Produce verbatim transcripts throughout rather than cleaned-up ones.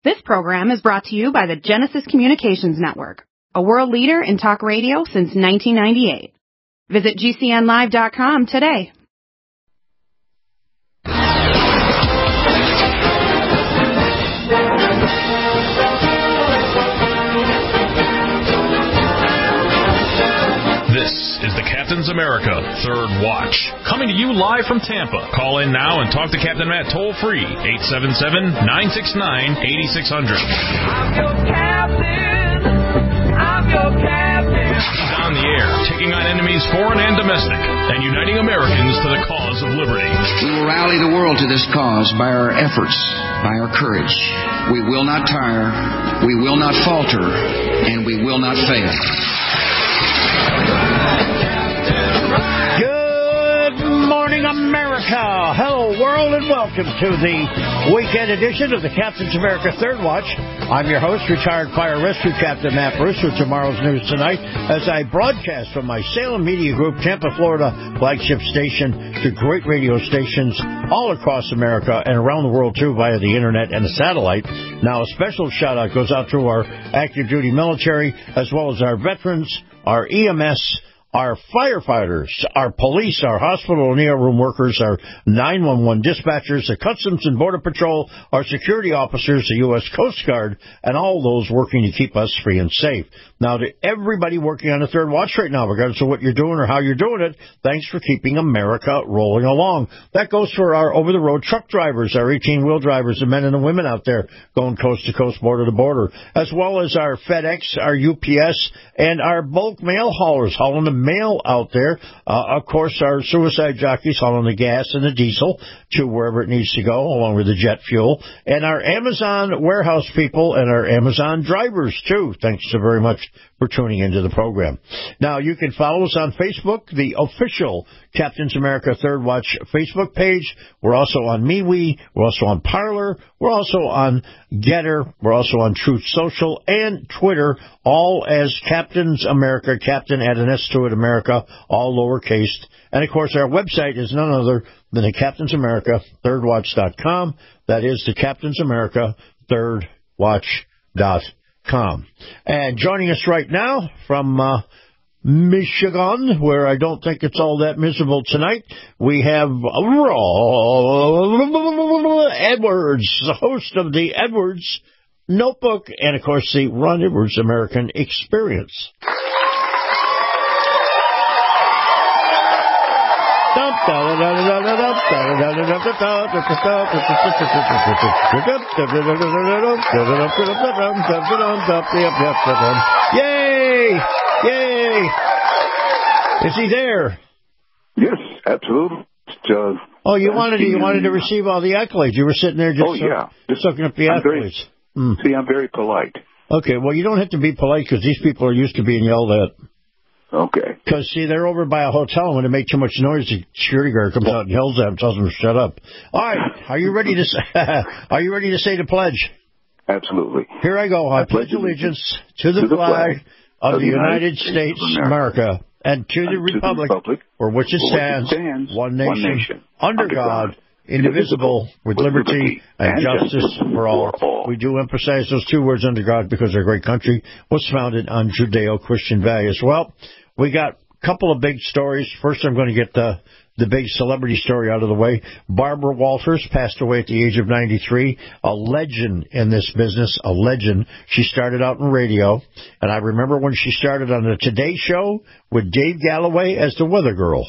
This program is brought to you by the Genesis Communications Network, a world leader in talk radio since nineteen ninety-eight. Visit G C N live dot com today. This is the Captain's America Third Watch, coming to you live from Tampa. Call in now and talk to Captain Matt toll-free, eight seven seven, nine six nine, eight six zero zero. I'm your captain. I'm your captain. He's on the air, taking on enemies foreign and domestic, and uniting Americans to the cause of liberty. We will rally the world to this cause by our efforts, by our courage. We will not tire, we will not falter, and we will not fail. Good morning, America. Hello, world, and welcome to the weekend edition of the Captain's America Third Watch. I'm your host, retired fire rescue captain Matt Bruce, with tomorrow's news tonight as I broadcast from my Salem Media Group, Tampa, Florida flagship station to great radio stations all across America and around the world, too, via the internet and the satellite. Now, a special shout-out goes out to our active duty military, as well as our veterans, our E M S, our firefighters, our police, our hospital and E R room workers, our nine one one dispatchers, the Customs and Border Patrol, our security officers, the U S Coast Guard, and all those working to keep us free and safe. Now, to everybody working on the Third Watch right now, regardless of what you're doing or how you're doing it, thanks for keeping America rolling along. That goes for our over-the-road truck drivers, our eighteen-wheel drivers, the men and the women out there going coast to coast, border to border, as well as our FedEx, our U P S, and our bulk mail haulers hauling the mail out there. Uh, of course, our suicide jockeys hauling the gas and the diesel to wherever it needs to go, along with the jet fuel, and our Amazon warehouse people and our Amazon drivers, too. Thanks so very much for tuning into the program. Now, you can follow us on Facebook, the official Captain's America Third Watch Facebook page. We're also on MeWe. We're also on Parler. We're also on Getter. We're also on Truth Social and Twitter, all as Captain's America, Captain add an S to it, America, all lowercase. And, of course, our website is none other than the Captain's America Third Watch dot com. That is the Captain's America Third Watch dot com. And joining us right now from uh, Michigan, where I don't think it's all that miserable tonight, we have Ron Edwards, the host of the Edwards Notebook and, of course, the Ron Edwards American Experience. Yay! Yay! Is he there? Yes, absolutely. Uh, oh, you wanted to, you wanted to receive all the accolades. You were sitting there just oh, yeah. so, soaking up the I'm accolades. Very, mm. See, I'm very polite. Okay, well, you don't have to be polite because these people are used to being yelled at. Okay. Because, see, they're over by a hotel, and when they make too much noise, the security guard comes out and yells at them, tells them to shut up. All right, are you ready to say, are you ready to say the pledge? Absolutely. Here I go. I, I pledge allegiance to the, to the flag, flag of, of the United, United States of America, America and to the, and republic, to the republic for which it stands, which it stands one, nation, one nation, under God, God indivisible, with, with liberty, liberty and, and justice, justice for all. for all. We do emphasize those two words, under God, because our great country was founded on Judeo-Christian values. Well, we got a couple of big stories. First, I'm going to get the the big celebrity story out of the way. Barbara Walters passed away at the age of ninety-three, a legend in this business, a legend. She started out in radio, and I remember when she started on the Today Show with Dave Galloway as the weather girl.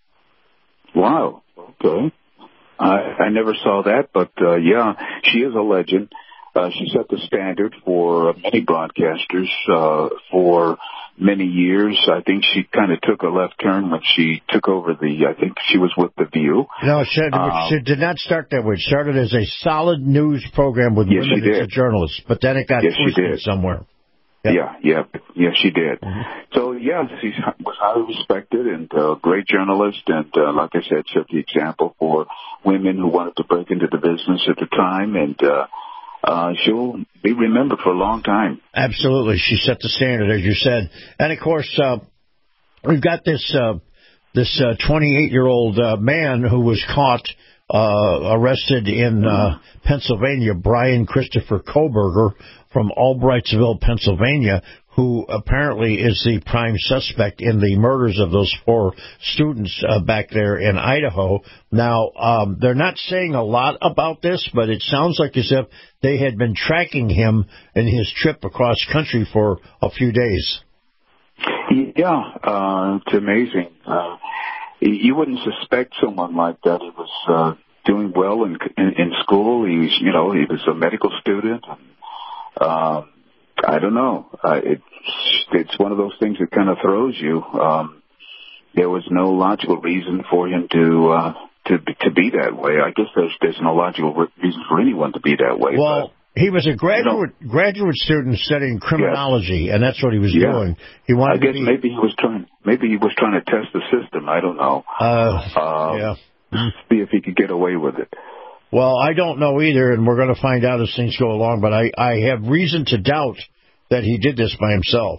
Wow, okay. I, I never saw that, but, uh, yeah, she is a legend. Uh, she set the standard for many broadcasters uh, for many years. I think she kind of took a left turn when she took over the, I think she was with The View. No, she, um, she did not start that way. It started as a solid news program with yes, women as a journalist, but then it got yes, twisted somewhere. Yep. Yeah, yeah, yeah, she did. Mm-hmm. So, yeah, she was highly respected and a uh, great journalist, and uh, like I said, set the example for women who wanted to break into the business at the time, and uh, uh, she'll be remembered for a long time. Absolutely. She set the standard, as you said. And, of course, uh, we've got this uh, this uh, twenty-eight-year-old uh, man who was caught uh, arrested in uh, Pennsylvania, Brian Christopher Koberger from Albrightsville, Pennsylvania, who apparently is the prime suspect in the murders of those four students uh, back there in Idaho. Now, um, they're not saying a lot about this, but it sounds like as if they had been tracking him in his trip across country for a few days. Yeah, uh, it's amazing. Uh, you wouldn't suspect someone like that. He was uh, doing well in, in in school. He was, you know, he was a medical student. And, uh, I don't know. Uh, it's it's one of those things that kind of throws you. Um, there was no logical reason for him to uh, to to be that way. I guess there's there's no logical reason for anyone to be that way. Well. But, he was a graduate you know, graduate student studying criminology, yes. and that's what he was yeah. doing. He wanted I guess to be, maybe he was trying. Maybe he was trying to test the system. I don't know. Uh, um, yeah. See if he could get away with it. Well, I don't know either, and we're going to find out as things go along. But I, I have reason to doubt that he did this by himself.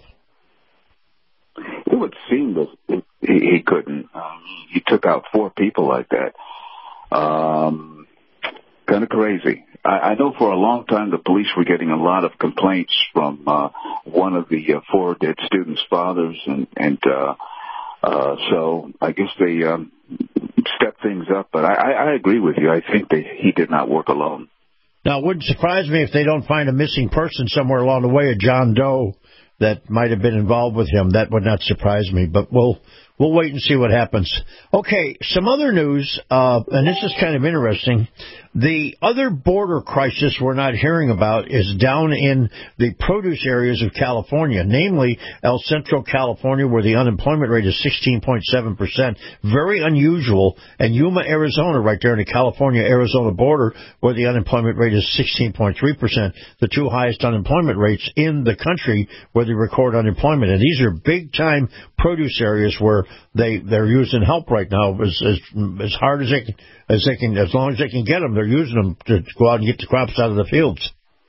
It would seem that it, he, he couldn't. Um, he took out four people like that. Um, kind of crazy. I, I know for a long time the police were getting a lot of complaints from uh, one of the uh, four dead students' fathers, and, and uh, uh, so I guess they um, stepped things up. But I, I agree with you. I think they, he did not work alone. Now, it wouldn't surprise me if they don't find a missing person somewhere along the way, a John Doe that might have been involved with him. That would not surprise me, but we'll we'll wait and see what happens. Okay, some other news, uh, and this is kind of interesting. The other border crisis we're not hearing about is down in the produce areas of California, namely El Centro, California, where the unemployment rate is sixteen point seven percent. Very unusual. And Yuma, Arizona, right there in the California-Arizona border, where the unemployment rate is sixteen point three percent, the two highest unemployment rates in the country where they record unemployment. And these are big-time produce areas where they, they're using help right now as, as, as hard as they can. As they can, as long as they can get them, they're using them to go out and get the crops out of the fields.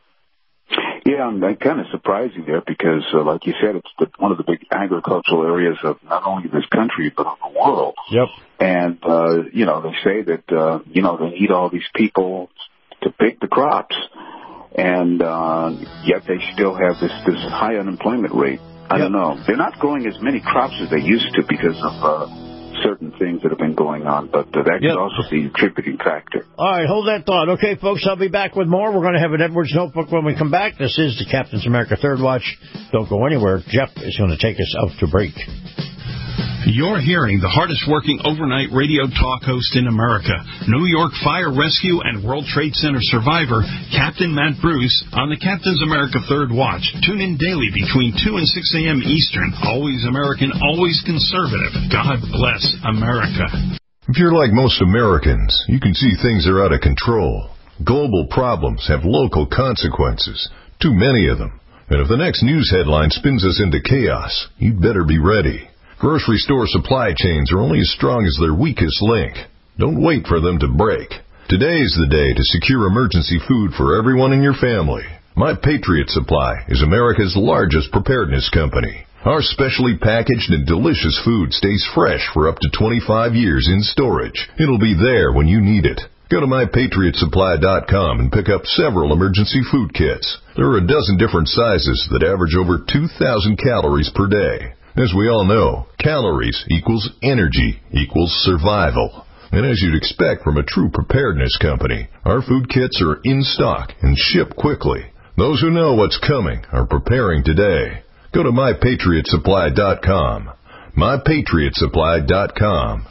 Yeah, I'm kind of surprising there because, uh, like you said, it's the, one of the big agricultural areas of not only this country but of the world. Yep. And uh, you know, they say that uh, you know they need all these people to pick the crops, and uh, yet they still have this this high unemployment rate. I yep. don't know. They're not growing as many crops as they used to because of. Uh, certain things that have been going on, but uh, that could yep. also be a contributing factor. All right, hold that thought. Okay, folks, I'll be back with more. We're going to have an Edwards Notebook when we come back. This is the Captain's America Third Watch. Don't go anywhere. Jeff is going to take us out to break. You're hearing the hardest-working overnight radio talk host in America, New York Fire Rescue and World Trade Center survivor, Captain Matt Bruce, on the Captain's America Third Watch. Tune in daily between two and six a.m. Eastern. Always American, always conservative. God bless America. If you're like most Americans, you can see things are out of control. Global problems have local consequences. Too many of them. And if the next news headline spins us into chaos, you'd better be ready. Grocery store supply chains are only as strong as their weakest link. Don't wait for them to break. Today is the day to secure emergency food for everyone in your family. My Patriot Supply is America's largest preparedness company. Our specially packaged and delicious food stays fresh for up to twenty-five years in storage. It'll be there when you need it. Go to my patriot supply dot com and pick up several emergency food kits. There are a dozen different sizes that average over two thousand calories per day. As we all know, calories equals energy equals survival. And as you'd expect from a true preparedness company, our food kits are in stock and ship quickly. Those who know what's coming are preparing today. Go to my patriot supply dot com. my patriot supply dot com.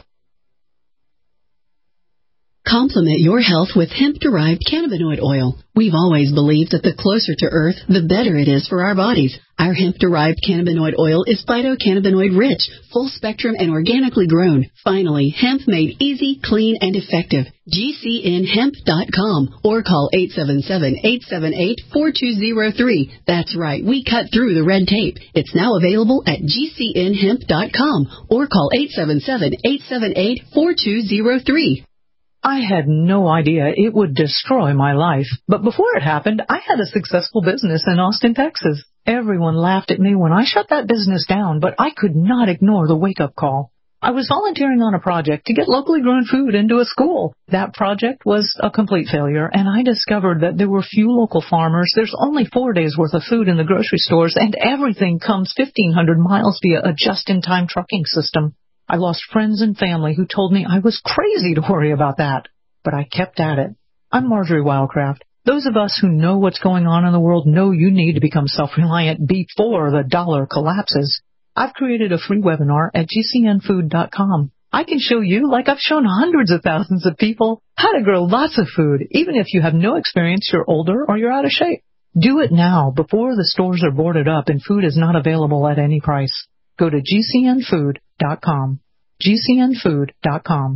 Complement your health with hemp-derived cannabinoid oil. We've always believed that the closer to Earth, the better it is for our bodies. Our hemp-derived cannabinoid oil is phytocannabinoid-rich, full-spectrum, and organically grown. Finally, hemp made easy, clean, and effective. G C N hemp dot com or call eight seven seven, eight seven eight, four two zero three. That's right, we cut through the red tape. It's now available at G C N hemp dot com or call eight seven seven, eight seven eight, four two zero three. I had no idea it would destroy my life. But before it happened, I had a successful business in Austin, Texas. Everyone laughed at me when I shut that business down, but I could not ignore the wake-up call. I was volunteering on a project to get locally grown food into a school. That project was a complete failure, and I discovered that there were few local farmers. There's only four days' worth of food in the grocery stores, and everything comes fifteen hundred miles via a just-in-time trucking system. I lost friends and family who told me I was crazy to worry about that, but I kept at it. I'm Marjorie Wildcraft. Those of us who know what's going on in the world know you need to become self-reliant before the dollar collapses. I've created a free webinar at G C N food dot com. I can show you, like I've shown hundreds of thousands of people, how to grow lots of food, even if you have no experience, you're older, or you're out of shape. Do it now before the stores are boarded up and food is not available at any price. Go to G C N food dot com. G C N food dot com.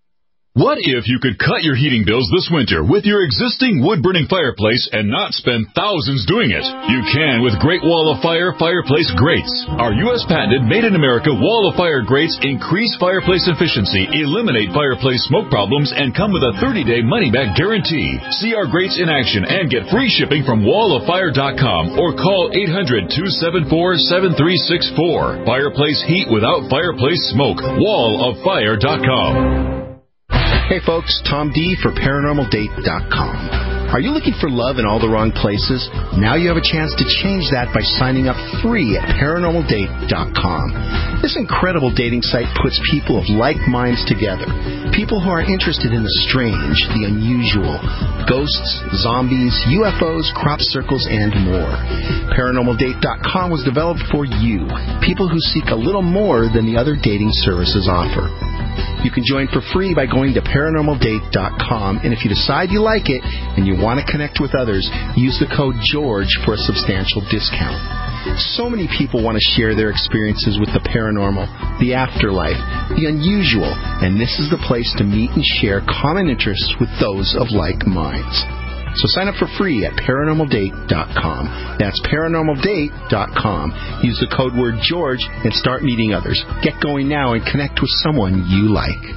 What if you could cut your heating bills this winter with your existing wood-burning fireplace and not spend thousands doing it? You can with Great Wall of Fire Fireplace Grates. Our U S patented made-in-America Wall of Fire grates increase fireplace efficiency, eliminate fireplace smoke problems, and come with a thirty-day money-back guarantee. See our grates in action and get free shipping from wall of fire dot com or call eight hundred, two seven four, seven three six four. Fireplace heat without fireplace smoke. wall of fire dot com. Hey folks, Tom D for paranormal date dot com. Are you looking for love in all the wrong places? Now you have a chance to change that by signing up free at paranormal date dot com. This incredible dating site puts people of like minds together. People who are interested in the strange, the unusual, ghosts, zombies, U F Os, crop circles, and more. paranormal date dot com was developed for you, people who seek a little more than the other dating services offer. You can join for free by going to paranormal date dot com, and if you decide you like it and you want to connect with others, use the code GEORGE for a substantial discount. So many people want to share their experiences with the paranormal, the afterlife, the unusual, and this is the place to meet and share common interests with those of like minds. So sign up for free at paranormal date dot com. That's paranormal date dot com. Use the code word George and start meeting others. Get going now and connect with someone you like.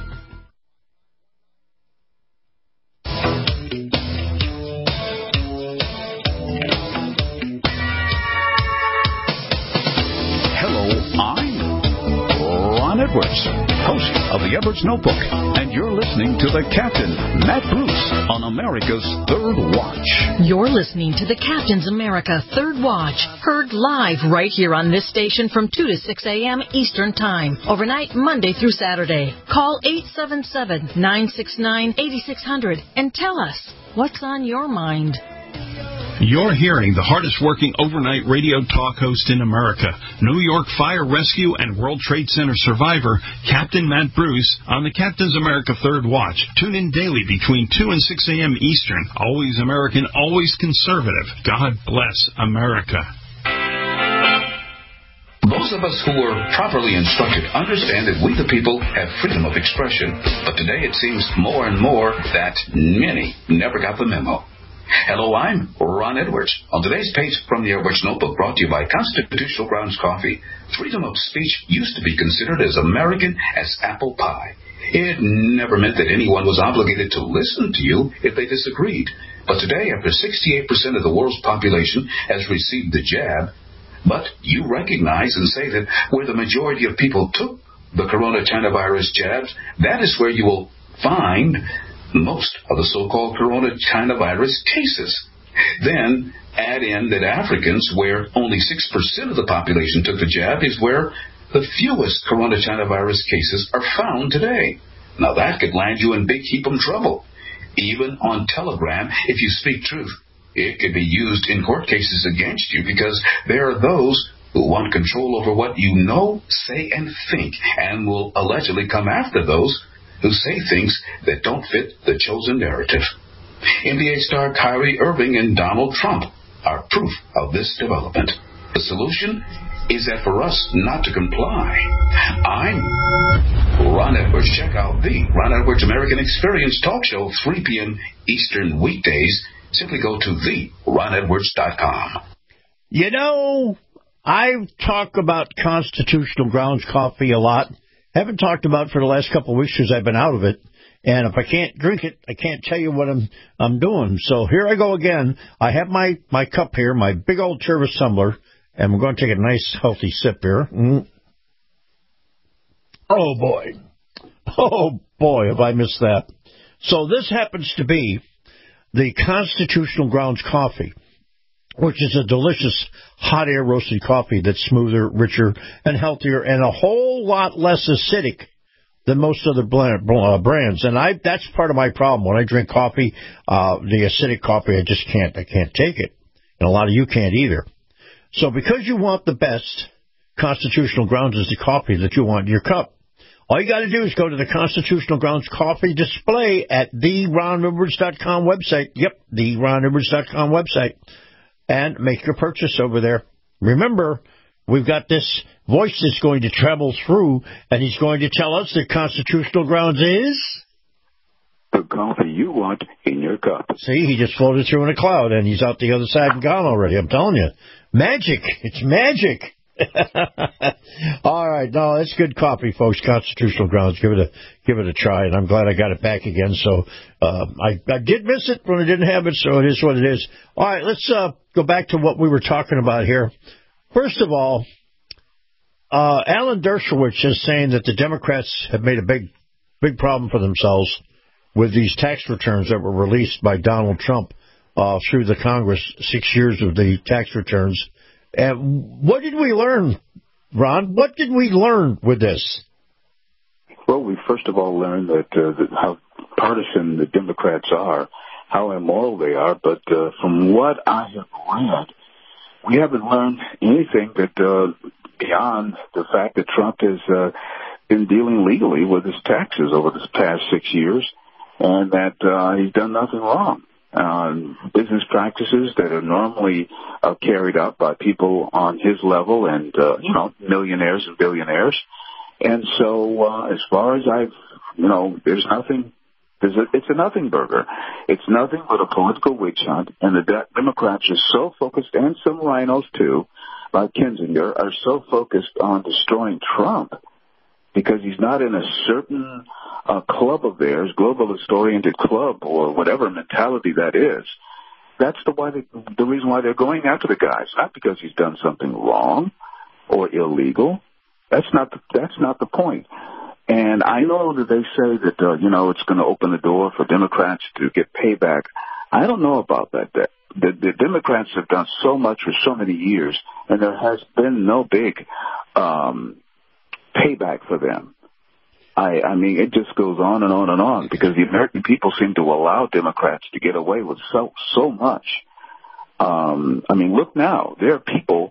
Edwards, host of the Edwards Notebook, and you're listening to the Captain, Matt Bruce, on America's Third Watch. You're listening to the Captain's America Third Watch, heard live right here on this station from two to six a.m. Eastern Time, overnight Monday through Saturday. Call eight seven seven, nine six nine, eight six zero zero and tell us what's on your mind. You're hearing the hardest-working overnight radio talk host in America, New York Fire Rescue and World Trade Center survivor, Captain Matt Bruce, on the Captain's America Third Watch. Tune in daily between two and six a.m. Eastern. Always American, always conservative. God bless America. Those of us who were properly instructed understand that we the people have freedom of expression. But today it seems more and more that many never got the memo. Hello, I'm Ron Edwards. On today's page from the Edwards Notebook, brought to you by Constitutional Grounds Coffee. Freedom of speech used to be considered as American as apple pie. It never meant that anyone was obligated to listen to you if they disagreed. But today, after sixty-eight percent of the world's population has received the jab, but you recognize and say that where the majority of people took the corona China virus jabs, that is where you will find most of the so-called corona China virus cases. Then add in that Africans, where only six percent of the population took the jab, is where the fewest corona China virus cases are found today. Now that could land you in big heap-em trouble. Even on Telegram, if you speak truth, it could be used in court cases against you, because there are those who want control over what you know, say, and think, and will allegedly come after those who say things that don't fit the chosen narrative. N B A star Kyrie Irving and Donald Trump are proof of this development. The solution is that for us not to comply. I'm Ron Edwards. Check out the Ron Edwards American Experience Talk Show, three p.m. Eastern weekdays. Simply go to the ron edwards dot com. You know, I talk about Constitutional Grounds Coffee a lot. Haven't talked about it for the last couple of weeks because I've been out of it. And if I can't drink it, I can't tell you what I'm I'm doing. So here I go again. I have my, my cup here, my big old Chivas tumbler, and we're going to take a nice, healthy sip here. Mm. Oh, boy. Oh, boy, have I missed that. So this happens to be the Constitutional Grounds coffee, which is a delicious hot air roasted coffee that's smoother, richer, and healthier, and a whole lot less acidic than most other brands. And I that's part of my problem. When I drink coffee, uh, the acidic coffee, I just can't, I can't take it. And a lot of you can't either. So because you want the best, Constitutional Grounds is the coffee that you want in your cup. All you got to do is go to the Constitutional Grounds coffee display at the ron edwards dot com website. Yep, the ron edwards dot com website. And make your purchase over there. Remember, we've got this voice that's going to travel through, and he's going to tell us that Constitutional Grounds is the coffee you want in your cup. See, he just floated through in a cloud, and he's out the other side and gone already. I'm telling you. Magic. It's magic. All right. No, that's good coffee, folks. Constitutional Grounds. Give it a give it a try, and I'm glad I got it back again. So uh, I, I did miss it when I didn't have it, so it is what it is. All right, let's uh, go back to what we were talking about here. First of all, uh, Alan Dershowitz is saying that the Democrats have made a big, big problem for themselves with these tax returns that were released by Donald Trump uh, through the Congress, six years of the tax returns. And what did we learn, Ron? What did we learn with this? Well, we first of all learned that, uh, that how partisan the Democrats are, how immoral they are. But uh, from what I have read, we haven't learned anything that uh, beyond the fact that Trump has uh, been dealing legally with his taxes over the past six years, and that uh, he's done nothing wrong. Uh, business practices that are normally uh, carried out by people on his level and, uh, you know, millionaires and billionaires. And so uh, as far as I've, you know, there's nothing, there's a, it's a nothing burger. It's nothing but a political witch hunt. And the de- Democrats are so focused, and some rhinos too, like Kinzinger, are so focused on destroying Trump because he's not in a certain uh, club of theirs, globalist-oriented club or whatever mentality that is. That's the why they, the reason why they're going after the guy. It's not because he's done something wrong or illegal. That's not the, that's not the point. And I know that they say that uh, you know it's going to open the door for Democrats to get payback. I don't know about that. The, the, the Democrats have done so much for so many years, and there has been no big um, payback for them. I, I mean, it just goes on and on and on because the American people seem to allow Democrats to get away with so so much. Um, I mean, look now. There are people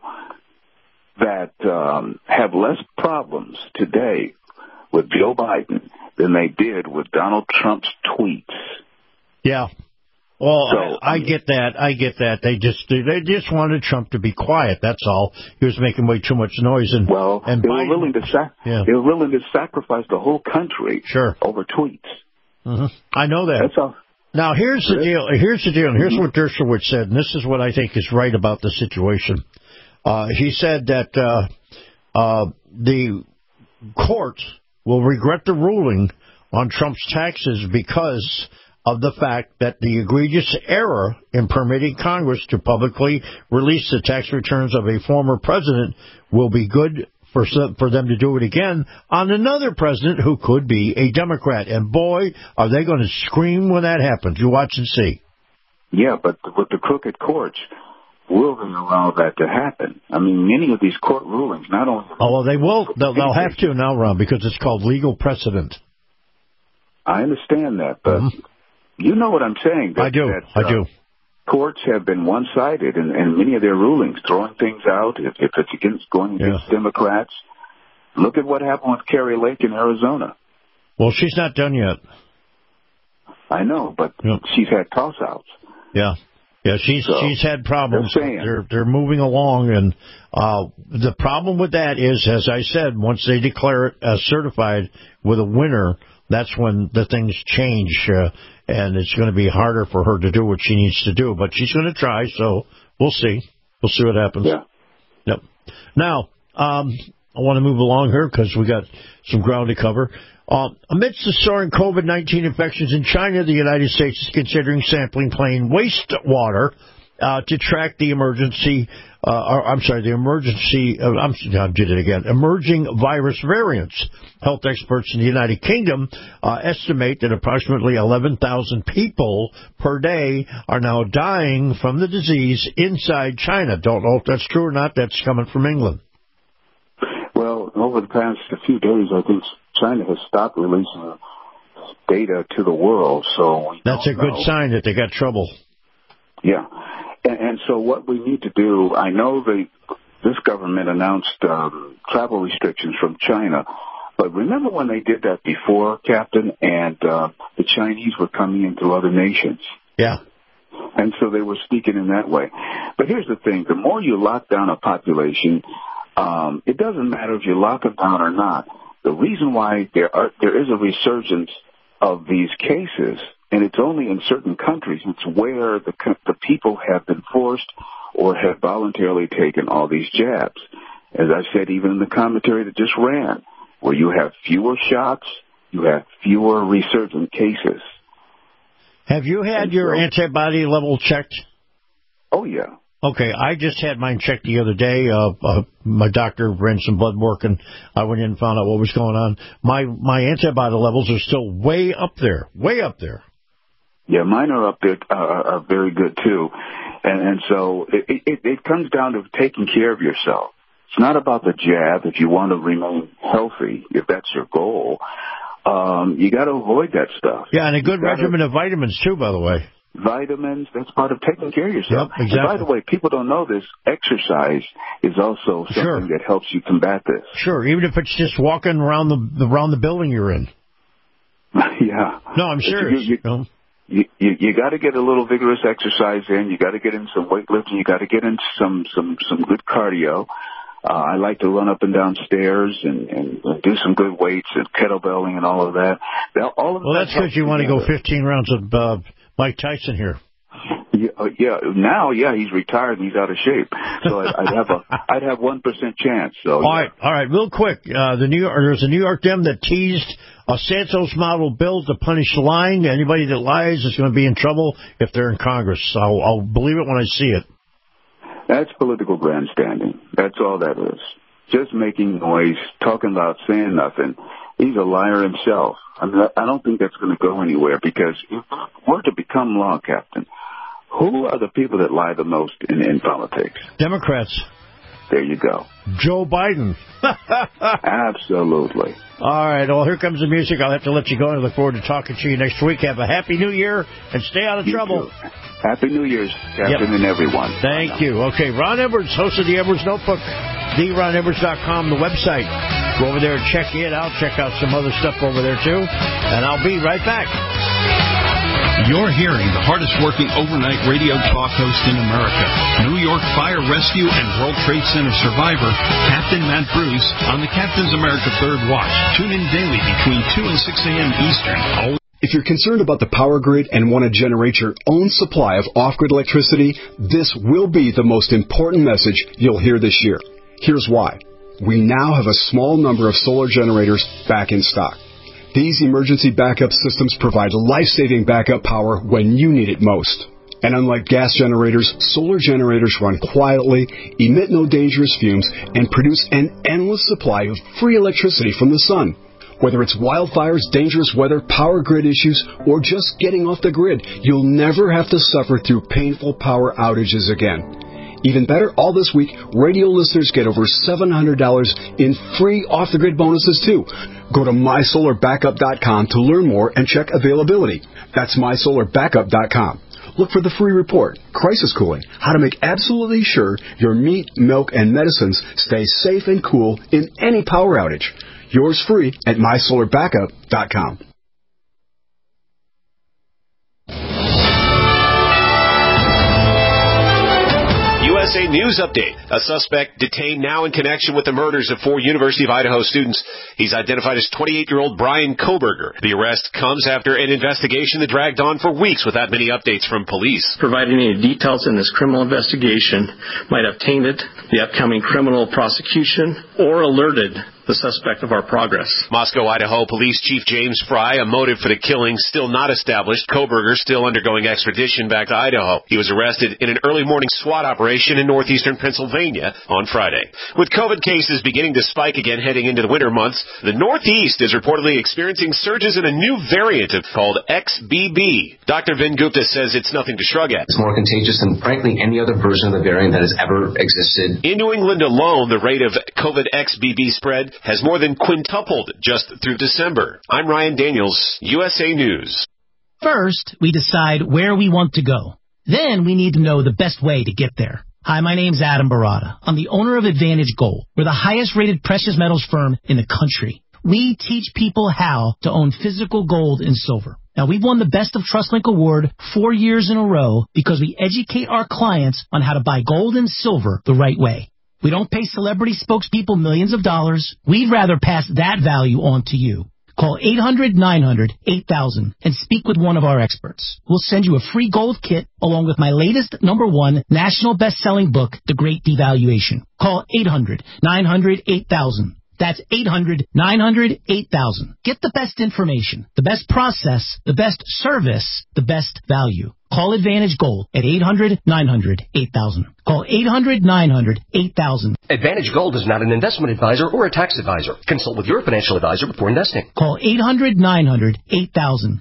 that um, have less problems today with Joe Biden than they did with Donald Trump's tweets. Yeah. Well, so, I, I get that. I get that. They just they just wanted Trump to be quiet. That's all. He was making way too much noise. And well, and they Biden, were willing to sac- yeah. they were willing to sacrifice the whole country sure. over tweets. Mm-hmm. I know that. That's all. Now here's the deal. Here's the deal. And here's mm-hmm. what Dershowitz said. And this is what I think is right about the situation. Uh, he said that uh, uh, the court will regret the ruling on Trump's taxes because of the fact that the egregious error in permitting Congress to publicly release the tax returns of a former president will be good for for them to do it again on another president who could be a Democrat. And boy, are they going to scream when that happens. You watch and see. Yeah, but with the crooked courts, will they allow that to happen? I mean, many of these court rulings, not only... Oh, well, they will. They'll, they'll have to now, Ron, because it's called legal precedent. I understand that, but... Mm-hmm. You know what I'm saying. That, I do. That, I uh, do. Courts have been one-sided in, in many of their rulings, throwing things out if, if it's against going against yeah. Democrats. Look at what happened with Kari Lake in Arizona. Well, she's not done yet. I know, but yep. she's had toss-outs. Yeah. Yeah, she's so, she's had problems. They're they're moving along, and uh, the problem with that is, as I said, once they declare it as certified with a winner, that's when the things change, uh, and it's going to be harder for her to do what she needs to do. But she's going to try, so we'll see. We'll see what happens. Yeah. Yep. Now, um, I want to move along here because we got some ground to cover. Uh, amidst the soaring COVID nineteen infections in China, the United States is considering sampling plain wastewater uh, to track the emergency, uh, or, I'm sorry, the emergency, uh, I'm, I did it again, emerging virus variants. Health experts in the United Kingdom uh, estimate that approximately eleven thousand people per day are now dying from the disease inside China. Don't know if that's true or not. That's coming from England. Well, over the past few days, I think China has stopped releasing data to the world, so we that's a good know. sign that they got trouble. Yeah, and, and so what we need to do, I know the this government announced um, travel restrictions from China, but remember when they did that before, Captain, and uh, the Chinese were coming in through other nations. Yeah. And so they were sneaking in that way. But here's the thing, the more you lock down a population, um, it doesn't matter if you lock them down or not. The reason why there are there is a resurgence of these cases, and it's only in certain countries, it's where the the people have been forced or have voluntarily taken all these jabs. As I said, even in the commentary that just ran, where you have fewer shots, you have fewer resurgent cases. Have you had and your so, antibody level checked? Oh, yeah. Okay, I just had mine checked the other day. Uh, uh, my doctor ran some blood work, and I went in and found out what was going on. My my antibody levels are still way up there, way up there. Yeah, mine are up there, uh, are very good, too. And, and so it, it, it comes down to taking care of yourself. It's not about the jab. If you want to remain healthy, if that's your goal, um, you got to avoid that stuff. Yeah, and a good regimen of vitamins, too, by the way. Vitamins, that's part of taking care of yourself. Yep, exactly. And by the way, people don't know this. Exercise is also something sure. that helps you combat this. Sure, even if it's just walking around the around the building you're in. Yeah. No, I'm serious. You, you, you, you, you got to get a little vigorous exercise in. You got to get in some weightlifting. You got to get in some some some good cardio. Uh, I like to run up and down stairs and, and, and do some good weights and kettlebelling and all of that. Now, all of well, that that's because you want to go fifteen rounds of uh, Mike Tyson here. Yeah, uh, yeah. Now, yeah, he's retired and he's out of shape. So I'd, I'd have a, I'd have one percent chance. So all yeah. right, all right. Real quick, uh, the New York, there's a New York Dem that teased a Santos model bill to punish lying. Anybody that lies is going to be in trouble if they're in Congress. I'll, I'll believe it when I see it. That's political grandstanding. That's all that is. Just making noise, talking about saying nothing. He's a liar himself. I mean, I don't think that's going to go anywhere because if it were to become law, Captain, who are the people that lie the most in, in politics? Democrats. There you go. Joe Biden. Absolutely. All right. Well, here comes the music. I'll have to let you go. I look forward to talking to you next week. Have a happy New Year and stay out of you trouble. Too. Happy New Year's, Captain, yep. and everyone. Thank you. Okay. Ron Edwards, host of the Edwards Notebook, the ron edwards dot com, the website. Go over there and check it out. Check out some other stuff over there, too. And I'll be right back. You're hearing the hardest-working overnight radio talk host in America, New York Fire Rescue and World Trade Center survivor, Captain Matt Bruce, on the Captain's America Third Watch. Tune in daily between two and six a.m. Eastern. Always. If you're concerned about the power grid and want to generate your own supply of off-grid electricity, this will be the most important message you'll hear this year. Here's why. We now have a small number of solar generators back in stock. These emergency backup systems provide life-saving backup power when you need it most. And unlike gas generators, solar generators run quietly, emit no dangerous fumes, and produce an endless supply of free electricity from the sun. Whether it's wildfires, dangerous weather, power grid issues, or just getting off the grid, you'll never have to suffer through painful power outages again. Even better, all this week, radio listeners get over seven hundred dollars in free off-the-grid bonuses, too. Go to my solar backup dot com to learn more and check availability. That's my solar backup dot com. Look for the free report, Crisis Cooling, how to make absolutely sure your meat, milk, and medicines stay safe and cool in any power outage. Yours free at my solar backup dot com. U S A News Update. A suspect detained now in connection with the murders of four University of Idaho students. He's identified as twenty-eight-year-old Brian Koberger. The arrest comes after an investigation that dragged on for weeks without many updates from police. Providing any details in this criminal investigation might have tainted the upcoming criminal prosecution or alerted the suspect of our progress. Moscow, Idaho Police Chief James Fry, a motive for the killing still not established. Koberger still undergoing extradition back to Idaho. He was arrested in an early morning SWAT operation in northeastern Pennsylvania on Friday. With COVID cases beginning to spike again heading into the winter months, the Northeast is reportedly experiencing surges in a new variant called X B B. Doctor Vin Gupta says it's nothing to shrug at. It's more contagious than, frankly, any other version of the variant that has ever existed. In New England alone, the rate of COVID X B B spread has more than quintupled just through December. I'm Ryan Daniels, U S A News. First, we decide where we want to go. Then we need to know the best way to get there. Hi, my name's Adam Barada. I'm the owner of Advantage Gold. We're the highest-rated precious metals firm in the country. We teach people how to own physical gold and silver. Now, we've won the Best of TrustLink Award four years in a row because we educate our clients on how to buy gold and silver the right way. We don't pay celebrity spokespeople millions of dollars. We'd rather pass that value on to you. Call eight hundred nine hundred eight thousand and speak with one of our experts. We'll send you a free gold kit along with my latest number one national best-selling book, The Great Devaluation. Call eight hundred nine hundred eight thousand. That's eight hundred nine hundred eight thousand. Get the best information, the best process, the best service, the best value. Call Advantage Gold at eight hundred nine hundred eight thousand. Call eight hundred nine hundred eight thousand. Advantage Gold is not an investment advisor or a tax advisor. Consult with your financial advisor before investing. Call eight hundred nine hundred eight thousand.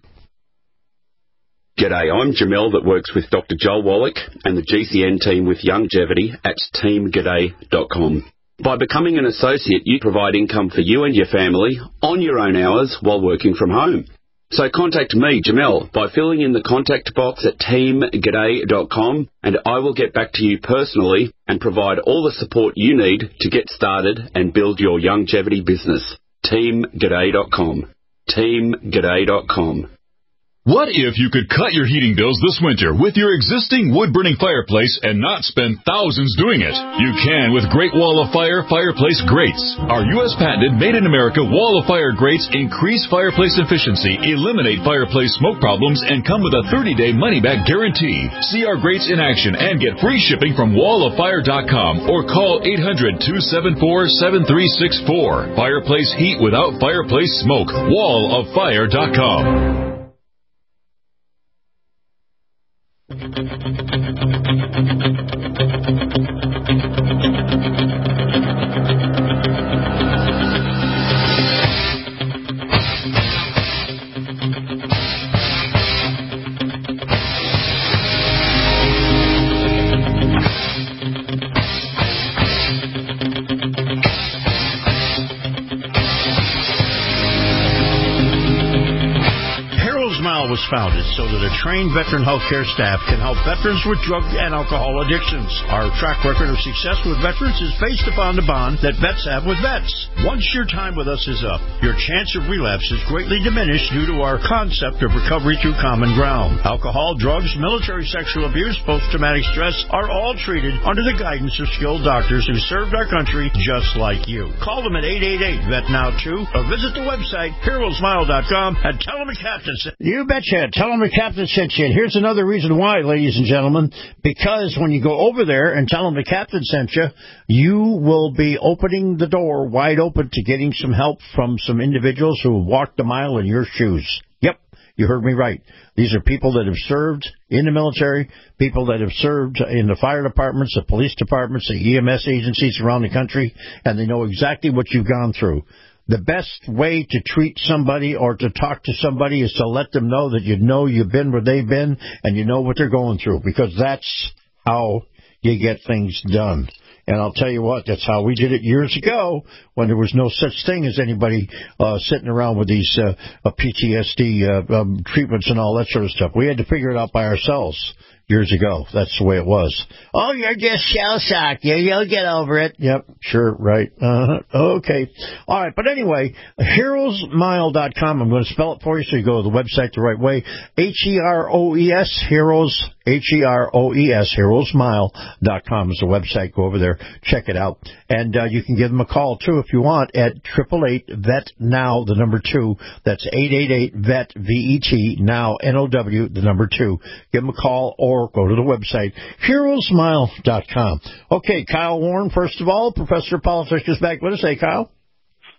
G'day, I'm Jamel that works with Doctor Joel Wallach and the G C N team with Longevity at team g'day dot com. By becoming an associate, you provide income for you and your family on your own hours while working from home. So contact me, Jamel, by filling in the contact box at team g'day dot com, and I will get back to you personally and provide all the support you need to get started and build your longevity business. team g'day dot com. team g'day dot com. What if you could cut your heating bills this winter with your existing wood-burning fireplace and not spend thousands doing it? You can with Great Wall of Fire Fireplace Grates. Our U S patented made-in-America Wall of Fire grates increase fireplace efficiency, eliminate fireplace smoke problems, and come with a thirty-day money-back guarantee. See our grates in action and get free shipping from wall of fire dot com or call eight hundred two seven four seven three six four. Fireplace heat without fireplace smoke. wall of fire dot com. Was founded so that a trained veteran healthcare staff can help veterans with drug and alcohol addictions. Our track record of success with veterans is based upon the bond that vets have with vets. Once your time with us is up, your chance of relapse is greatly diminished due to our concept of recovery through common ground. Alcohol, drugs, military sexual abuse, post-traumatic stress are all treated under the guidance of skilled doctors who served our country just like you. Call them at eight eight eight, V E T Now two or visit the website, hero smile dot com, and tell them a captain said. You bet. Tell them the captain sent you. And here's another reason why, ladies and gentlemen, because when you go over there and tell them the captain sent you, you will be opening the door wide open to getting some help from some individuals who have walked the mile in your shoes. Yep, you heard me right. These are people that have served in the military, people that have served in the fire departments, the police departments, the E M S agencies around the country, and they know exactly what you've gone through. The best way to treat somebody or to talk to somebody is to let them know that you know you've been where they've been and you know what they're going through, because that's how you get things done. And I'll tell you what, that's how we did it years ago when there was no such thing as anybody uh, sitting around with these uh, uh, P T S D uh, um, treatments and all that sort of stuff. We had to figure it out by ourselves years ago. That's the way it was. Oh, you're just shell-shocked. Yeah, you'll get over it. Yep, sure, right. Uh-huh. Okay. All right, but anyway, heroes mile dot com. I'm going to spell it for you so you go to the website the right way. H E R O E S, Heroes, H E R O E S, heroes mile dot com is the website. Go over there, check it out. And uh, you can give them a call, too, if you want, at eight eight eight, V E T, now, the number two. That's eight eight eight, V E T, V E T, now, N O W, the number two. Give them a call or Or go to the website, heroes mile dot com. Okay, Kyle Warren, first of all, professor of politics, is back with us. Hey, Kyle.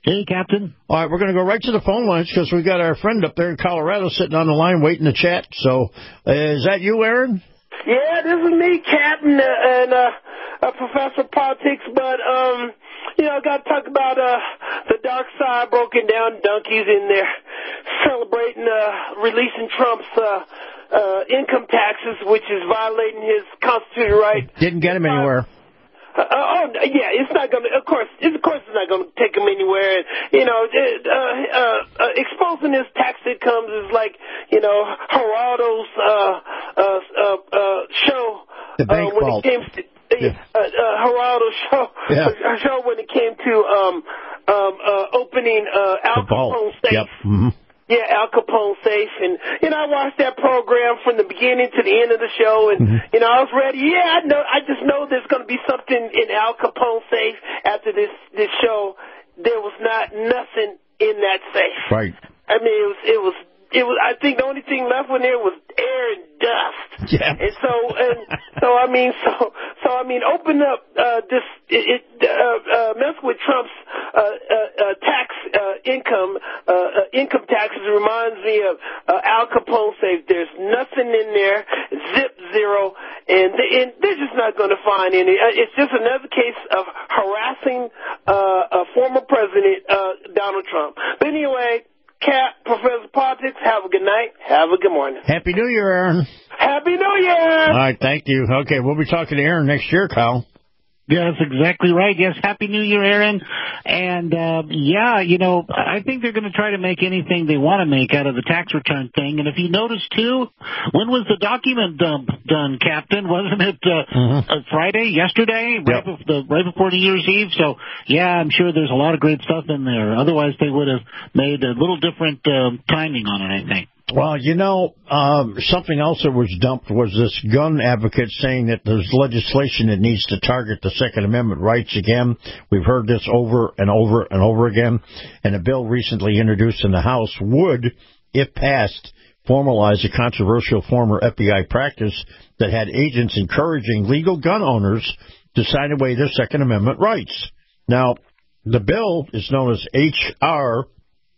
Hey, Captain. All right, we're going to go right to the phone lines because we got our friend up there in Colorado sitting on the line waiting to chat. So, uh, is that you, Aaron? Yeah, this is me, Captain, uh, and uh, uh, Professor Politics. But um, you know, I got to talk about uh, the dark side, broken down donkeys in there celebrating uh, releasing Trump's uh, uh, income taxes, which is violating his constitutional right. Didn't get him anywhere. Uh, oh yeah, it's not gonna. Of course, it's, of course, it's not gonna take him anywhere. And, you know, it, uh, uh, uh, exposing his tax incomes is like, you know, Geraldo's uh, uh, uh, uh, show the bank uh, when vault. it came to yeah. uh, uh, Geraldo's show. Yeah. Uh, show when it came to um, um, uh, opening uh, Al Capone safe. Yep. Mm-hmm. Yeah, Al Capone safe, and you know I watched that program from the beginning to the end of the show, and mm-hmm. you know I was ready. Yeah, I know. I just know there's going to be something in Al Capone safe after this this show. There was not nothing in that safe. Right. I mean, it was it was it was. I think the only thing left in there was air and dust. Yeah. And so and so I mean so so I mean open up uh, this it, it uh, uh, mess with Trump's uh, uh, uh, tax uh, income uh, uh, income taxes reminds me of uh, Al Capone safe. There's nothing in there, zip zero, and, they, and they're just not going to find any. Uh, it's just another case of harassing uh, a former president uh, Donald Trump. But anyway. Cap, Professor Politics, have a good night. Have a good morning. Happy New Year, Aaron. Happy New Year. All right, thank you. Okay, we'll be talking to Aaron next year, Kyle. Yeah, that's exactly right. Yes, Happy New Year, Aaron. And, uh, yeah, you know, I think they're going to try to make anything they want to make out of the tax return thing. And if you notice, too, when was the document dump done, Captain? Wasn't it uh, mm-hmm. uh, Friday, yesterday, right, yep. before the, right before New Year's Eve? So, yeah, I'm sure there's a lot of great stuff in there. Otherwise, they would have made a little different uh, timing on it, I think. Well, you know, um, something else that was dumped was this gun advocate saying that there's legislation that needs to target the Second Amendment rights again. We've heard this over and over and over again. And a bill recently introduced in the House would, if passed, formalize a controversial former F B I practice that had agents encouraging legal gun owners to sign away their Second Amendment rights. Now, the bill is known as H R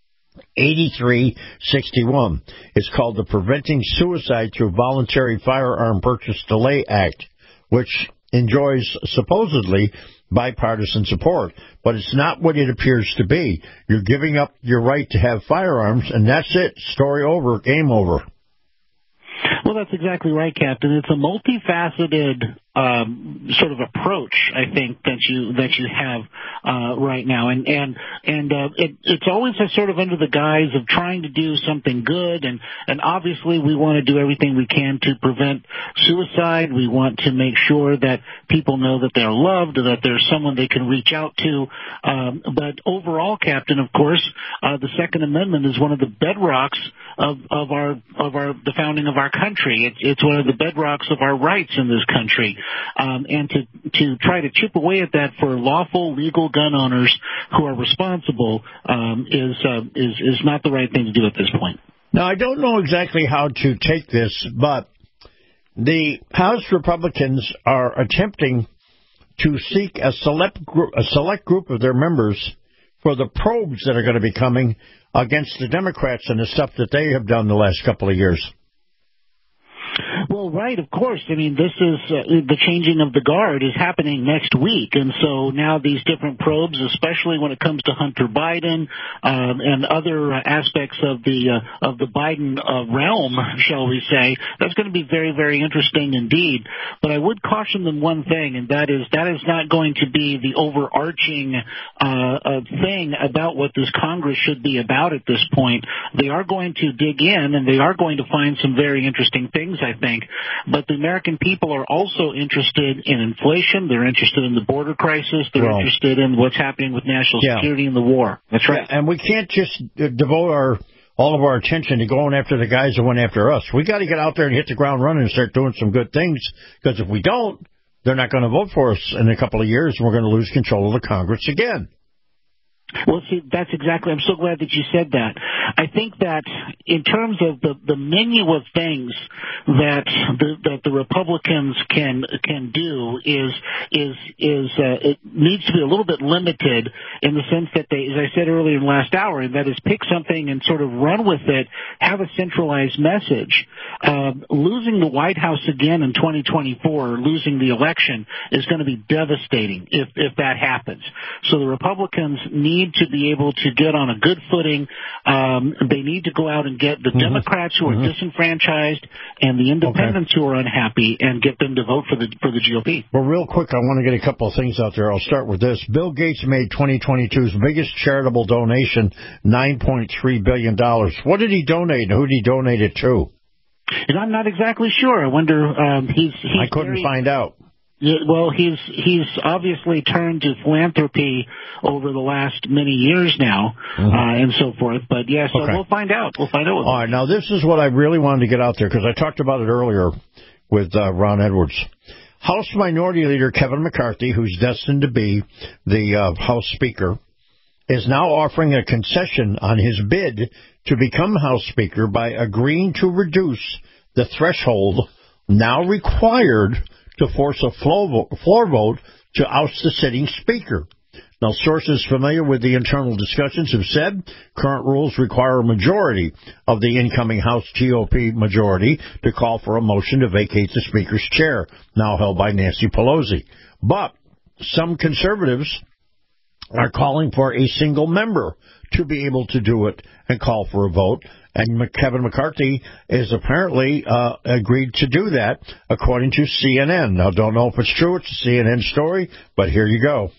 eighty-three sixty-one. It's called the Preventing Suicide Through Voluntary Firearm Purchase Delay Act, which enjoys supposedly bipartisan support. But it's not what it appears to be. You're giving up your right to have firearms, and that's it. Story over. Game over. Well, that's exactly right, Captain. It's a multifaceted um, sort of approach, I think, that you that you have uh, right now, and and and uh, it, it's always a sort of under the guise of trying to do something good, and and obviously we want to do everything we can to prevent suicide. We want to make sure that people know that they're loved, that there's someone they can reach out to. Um, but overall, Captain, of course, uh, the Second Amendment is one of the bedrocks of of our of our the founding of our country. It's it's one of the bedrocks of our rights in this country. Um, and to, to try to chip away at that for lawful, legal gun owners who are responsible um, is, uh, is is not the right thing to do at this point. Now, I don't know exactly how to take this, but the House Republicans are attempting to seek a select group, a select group of their members for the probes that are going to be coming against the Democrats and the stuff that they have done the last couple of years. Well, right, of course. I mean, this is uh, the changing of the guard is happening next week, and so now these different probes, especially when it comes to Hunter Biden um, and other uh, aspects of the uh, of the Biden uh, realm, shall we say, that's going to be very, very interesting indeed. But I would caution them one thing, and that is that is not going to be the overarching uh, uh, thing about what this Congress should be about at this point. They are going to dig in, and they are going to find some very interesting things, I think. But the American people are also interested in inflation. They're interested in the border crisis. They're well, interested in what's happening with national yeah. security and the war. That's right. Yeah, and we can't just devote our all of our attention to going after the guys that went after us. We got to get out there and hit the ground running and start doing some good things, because if we don't, they're not going to vote for us in a couple of years, and we're going to lose control of the Congress again. Well, see, that's exactly, I'm so glad that you said that. I think that in terms of the, the menu of things that the, that the Republicans can, can do is, is, is, uh, it needs to be a little bit limited in the sense that they, as I said earlier in the last hour, and that is pick something and sort of run with it, have a centralized message. Uh, losing the White House again in twenty twenty-four, or losing the election, is going to be devastating if, if that happens. So the Republicans need need to be able to get on a good footing. Um, they need to go out and get the mm-hmm. Democrats who are mm-hmm. disenfranchised and the independents okay. who are unhappy and get them to vote for the for the G O P. Well, real quick, I want to get a couple of things out there. I'll start with this. Bill Gates made twenty twenty-two's biggest charitable donation, nine point three billion dollars. What did he donate, and who did he donate it to? And I'm not exactly sure. I wonder, um, he's, he's I couldn't very... find out. Yeah, well, he's he's obviously turned to philanthropy over the last many years now, mm-hmm. uh, and so forth. But yeah, so okay. we'll find out. We'll find out. All right, now this is what I really wanted to get out there because I talked about it earlier with uh, Ron Edwards. House Minority Leader Kevin McCarthy, who's destined to be the uh, House Speaker, is now offering a concession on his bid to become House Speaker by agreeing to reduce the threshold now required to force a floor vote to oust the sitting speaker. Now, sources familiar with the internal discussions have said current rules require a majority of the incoming House G O P majority to call for a motion to vacate the speaker's chair, now held by Nancy Pelosi. But some conservatives are calling for a single member to be able to do it and call for a vote. And Kevin McCarthy is apparently uh, agreed to do that, according to C N N. Now, don't know if it's true. It's a C N N story, but here you go.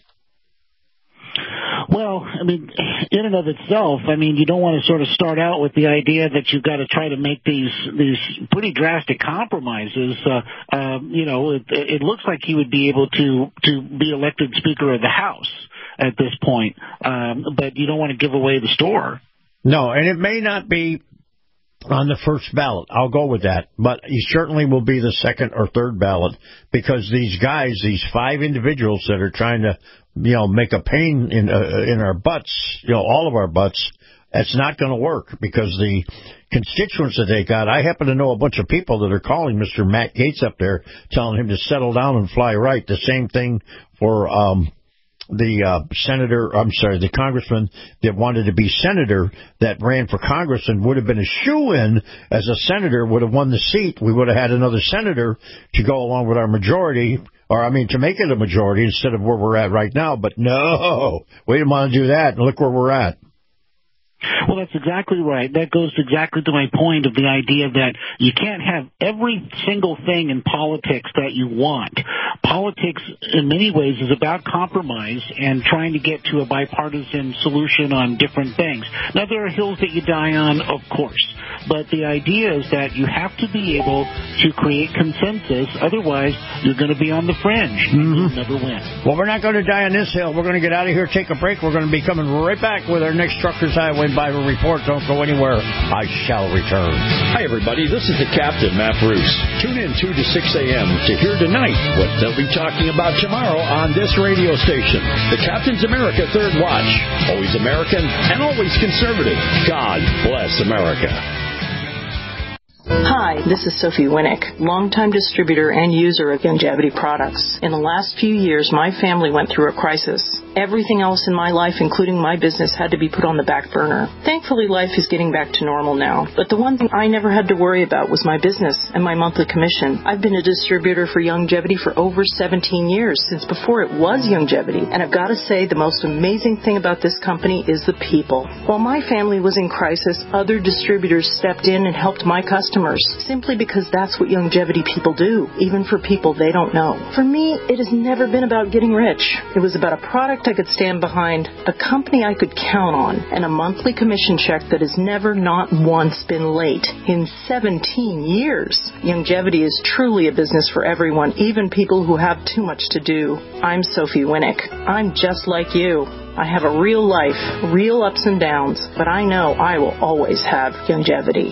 Well, I mean, in and of itself, I mean, you don't want to sort of start out with the idea that you've got to try to make these these pretty drastic compromises. Uh, um, you know, it, it looks like he would be able to to be elected Speaker of the House at this point, um, but you don't want to give away the store. No, and it may not be on the first ballot. I'll go with that. But he certainly will be the second or third ballot because these guys, these five individuals that are trying to, you know, make a pain in uh, in our butts, you know, all of our butts, it's not going to work because the constituents that they got, I happen to know a bunch of people that are calling Mister Matt Gaetz up there, telling him to settle down and fly right. The same thing for um the uh, senator, I'm sorry, the congressman that wanted to be senator that ran for Congress and would have been a shoo-in as a senator, would have won the seat. We would have had another senator to go along with our majority, or I mean to make it a majority instead of where we're at right now. But no, we didn't want to do that, and look where we're at. Well, that's exactly right. That goes exactly to my point of the idea that you can't have every single thing in politics that you want. Politics, in many ways, is about compromise and trying to get to a bipartisan solution on different things. Now, there are hills that you die on, of course, but the idea is that you have to be able to create consensus. Otherwise, you're going to be on the fringe. Mm-hmm. You'll never win. Well, we're not going to die on this hill. We're going to get out of here, take a break. We're going to be coming right back with our next Truckers Highway Bible Report. Don't go anywhere. I shall return. Hi, everybody. This is the Captain, Matt Bruce. Tune in two to six a.m. to hear tonight what they'll be talking about tomorrow on this radio station. The Captain's America Third Watch. Always American and always conservative. God bless America. Hi, this is Sophie Winnick, longtime distributor and user of Youngevity products. In the last few years, my family went through a crisis. Everything else in my life, including my business, had to be put on the back burner. Thankfully, life is getting back to normal now. But the one thing I never had to worry about was my business and my monthly commission. I've been a distributor for Youngevity for over seventeen years, since before it was Youngevity. And I've got to say, the most amazing thing about this company is the people. While my family was in crisis, other distributors stepped in and helped my customers, simply because that's what Youngevity people do, even for people they don't know. For me, it has never been about getting rich. It was about a product I could stand behind, a company I could count on, and a monthly commission check that has never, not once, been late in seventeen years. Youngevity is truly a business for everyone, even people who have too much to do. I'm Sophie Winnick. I'm just like you. I have a real life, real ups and downs, but I know I will always have Youngevity.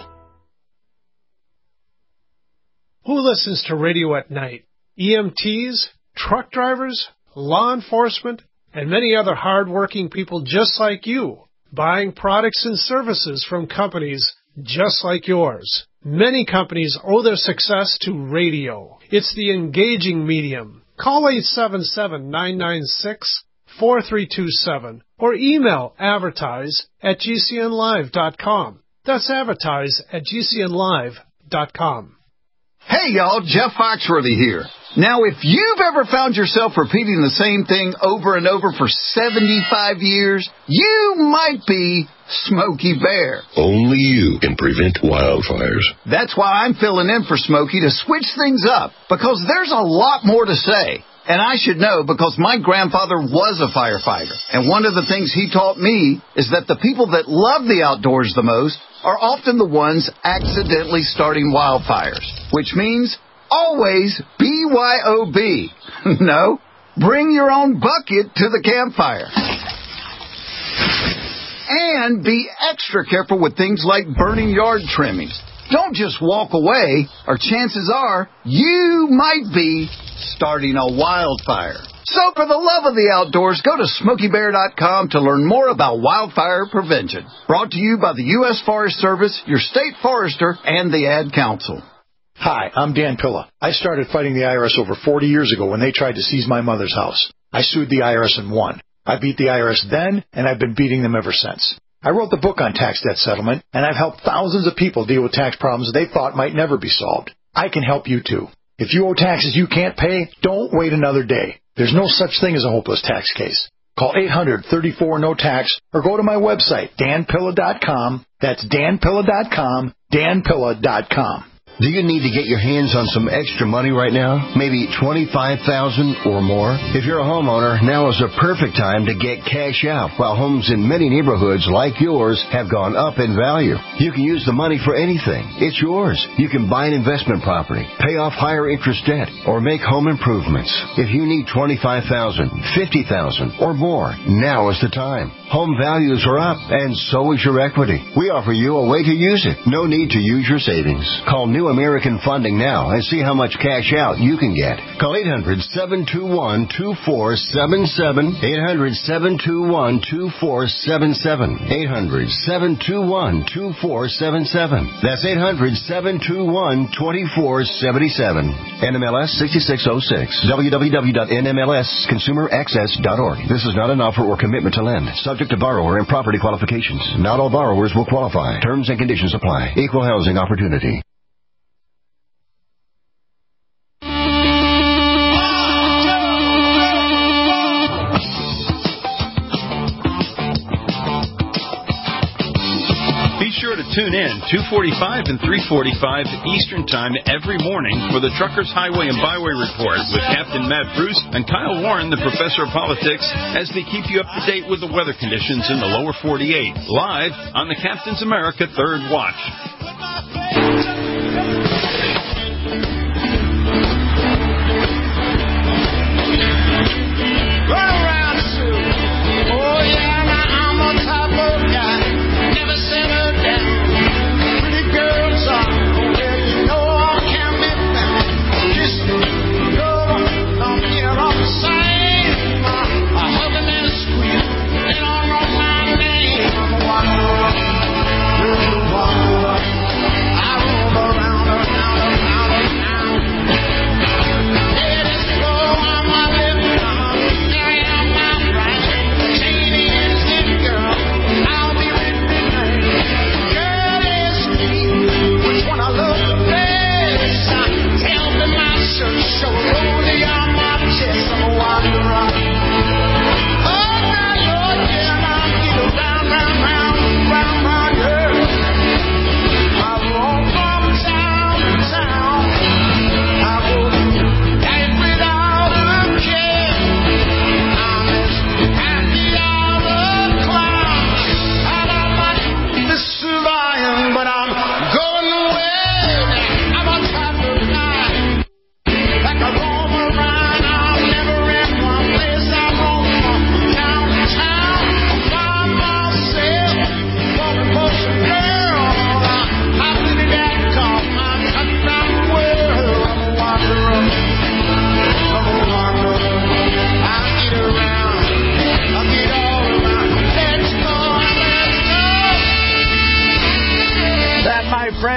Who listens to radio at night? E M Ts, truck drivers, law enforcement, and many other hard-working people just like you, buying products and services from companies just like yours. Many companies owe their success to radio. It's the engaging medium. Call eight seven seven, nine nine six, four three two seven or email advertise at g c n live dot com. That's advertise at g c n live dot com. Hey, y'all, Jeff Foxworthy here. Now, if you've ever found yourself repeating the same thing over and over for seventy-five years, you might be Smokey Bear. Only you can prevent wildfires. That's why I'm filling in for Smokey to switch things up, because there's a lot more to say. And I should know because my grandfather was a firefighter. And one of the things he taught me is that the people that love the outdoors the most are often the ones accidentally starting wildfires, which means always B Y O B. No, bring your own bucket to the campfire. And be extra careful with things like burning yard trimmings. Don't just walk away, or chances are you might be starting a wildfire. So for the love of the outdoors, go to smokey bear dot com to learn more about wildfire prevention. Brought to you by the U S Forest Service, your state forester, and the Ad Council. Hi, I'm Dan Pilla. I started fighting the I R S over forty years ago when they tried to seize my mother's house. I sued the I R S and won. I beat the I R S then, and I've been beating them ever since. I wrote the book on tax debt settlement, and I've helped thousands of people deal with tax problems they thought might never be solved. I can help you, too. If you owe taxes you can't pay, don't wait another day. There's no such thing as a hopeless tax case. Call eight hundred, thirty-four, no tax or go to my website, dan pilla dot com. That's dan pilla dot com, dan pilla dot com. Do you need to get your hands on some extra money right now? Maybe twenty-five thousand dollars or more? If you're a homeowner, now is the perfect time to get cash out while homes in many neighborhoods like yours have gone up in value. You can use the money for anything. It's yours. You can buy an investment property, pay off higher interest debt, or make home improvements. If you need twenty-five thousand dollars, fifty thousand dollars or more, now is the time. Home values are up, and so is your equity. We offer you a way to use it. No need to use your savings. Call New American Funding now and see how much cash out you can get. Call eight hundred, seven two one, two four seven seven, eight hundred, seven two one, two four seven seven, eight hundred, seven two one, two four seven seven. That's eight hundred, seven two one, two four seven seven. N M L S sixty-six oh six. w w w dot n m l s consumer access dot org. This is not an offer or commitment to lend. Subject to borrower and property qualifications. Not all borrowers will qualify. Terms and conditions apply. Equal housing opportunity. Be sure to tune in two forty-five and three forty-five Eastern Time every morning for the Truckers Highway and Byway Report with Captain Matt Bruce and Kyle Warren, the professor of politics, as they keep you up to date with the weather conditions in the lower forty-eight, live on the Captain's America Third Watch. I